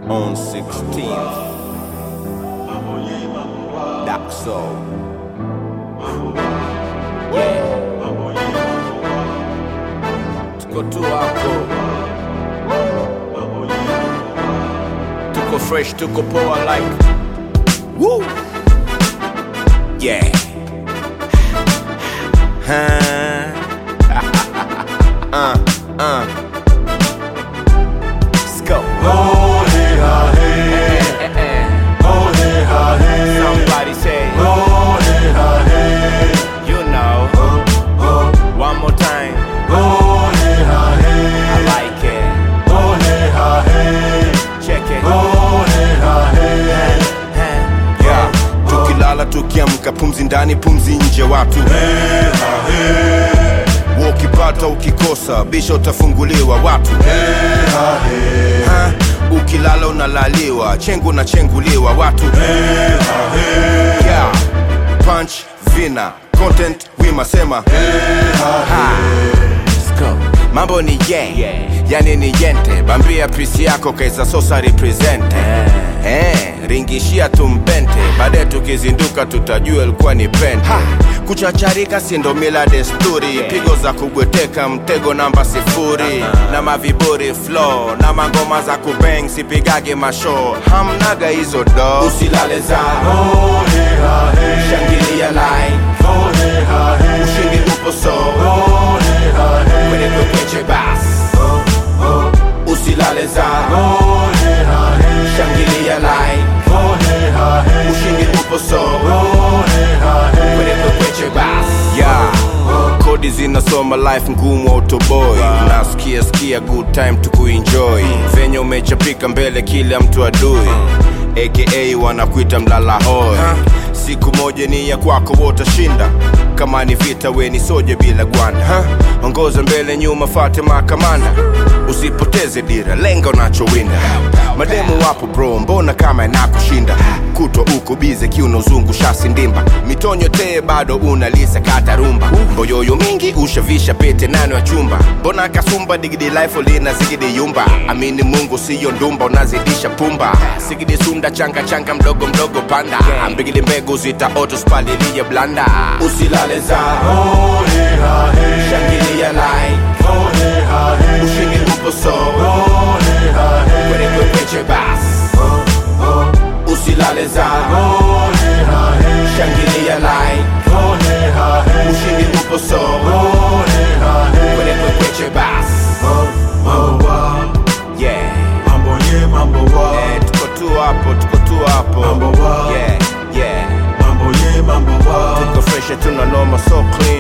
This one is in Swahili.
on 16th. Dark Soul. Yeah. Tuko tu hapo. Tuko fresh, tuko poa like. Woo. Yeah. Let's go. Oh hey ha hey. Oh hey ha hey. Somebody say. Oh hey ha hey. You know. One more time. Oh hey ha hey. I like it. Oh hey ha hey. Check it. Oh hey ha hey. Yeah. Tukilala tukiamka, pumzi ndani pumzi nje watu. Hey ha hey. Ukipata ukikosa bisha utafunguliwa watu. Hey ha hey. Ukilala unalaliwa, chengu na chenguliwa watu. Hey ha hey. Yeah. Punch, vina, content, wima sema. Hey ha hey. Let's go. Mambo ni yeah. Yani ni yente. Bambia pisi yako kaisa sosa represente. Ringishia tumpente. Baadaye tukizinduka tutajua ilikuwa ni pente. Kuchacharika sindo mila desturi. Pigo za kugweteka mtego namba 0. Na maviburi flow. Na mangoma za kubang sipigage mashow. Hamnaga hizo do. Usilale za Oh hey ha hey. Shangilia line. Oh hey ha hey. Ushindi upo so. Oh hey ha hey. Kwene kwekeche bas. Usilale za Oh hey ha hey. Shangilia line. Oh hey ha hey. Ushindi upo so. Oh hey ha hey. Kwene kwekeche bas. Yeah. Kodi zinasoma life ngumu autoboy. Nasikia skia good time to kuenjoy. Venye umechapika mbele kila mtu adui. AKA wanakuita mlala hoi. Siku moja ni ya kwako wotashinda. Kama ni vita we ni soje bila gwanda. Ongoza mbele nyuma fate makamanda. Usipoteze dira, lenga unachowinda. Mademu wapo bro, mbona kama inakushinda. Kuto uko bize kiuno zungu shasi ndimba. Mitonyo tee bado unalisa kata rumba. Mboyoyo mingi ushavisha pete nano ya chumba. Mbona kasumba digidi life olina zigidi yumba. Amini Mungu siyo ndumba unazidisha pumba. Sigidi sunda changa changa mdogo mdogo panda. Ambigili mbegu zita auto spalilia blanda. Usilale za Oh hey ha hey. Shangilia line. Oh hey ha hey. Ushindi upo so. Oh hey ha hey. Kwene kwekeche bas. Usilale za Oh hey ha hey. Shangilia line. Oh hey ha hey. Ushindi upo so. Oh hey ha hey. Kwene kwekeche bas. Mambo wa. Yeah. Mambo ye mambo wa. Tuko tu hapo, tuko tu hapo. Mambo wa. Yeah, yeah. Mambo ye mambo wa. Tuko fresh tuna noma so clean.